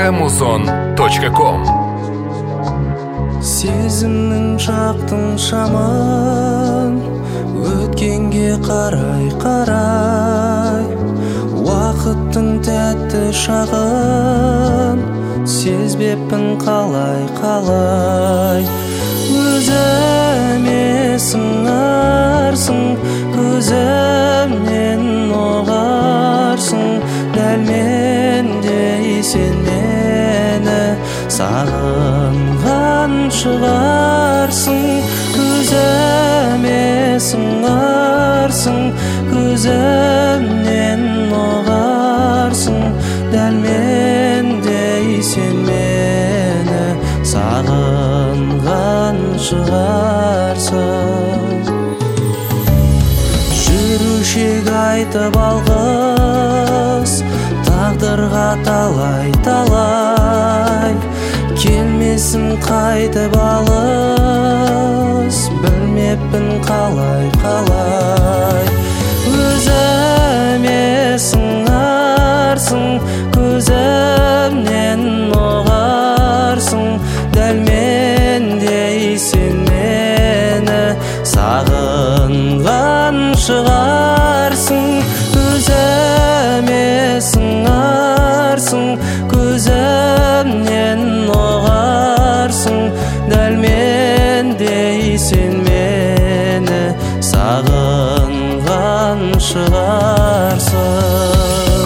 Камузон.ком. Сезімнің жақтың шамын өткенге қарай уақыттың тәтті шағын сезбеппін қалай өзіме сыңарсың көзімнен оғарсың дәл мендей сен мені сағынған шығарсың көзіме сыңарсың көзімнен оғарсың дәл мендей сен мені сағынған шығарсың жүрушек айтып алғыс тағдырға талай келмесін қайтып алыс білмеппін қалай өзіме сыңарсың көзімнен оғарсың дәл мендей сен мені сағынған шығарсың өзіме сыңарсың көзімнен оғарсың дәл мендей сен мені сағынған шығарсың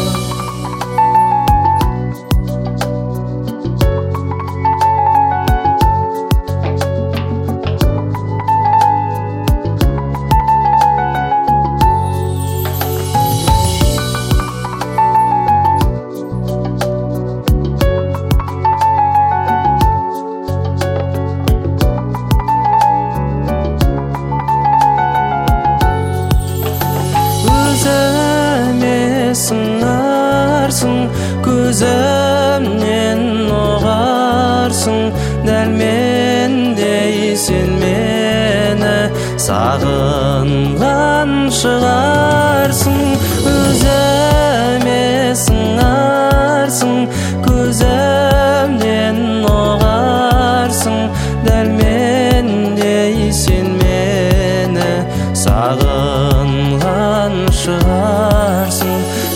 сыңарсың көзімнен оғарсың дәл мендей сен мені сағынған шығарсың өзіме сыңарсың көзімнен оғарсың дәл мендей сен мені сағынған шығарсың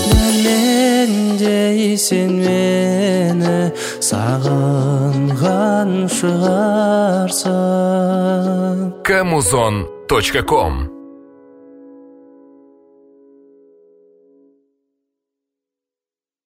сен мені сағынған шығарсың. Камузон.ком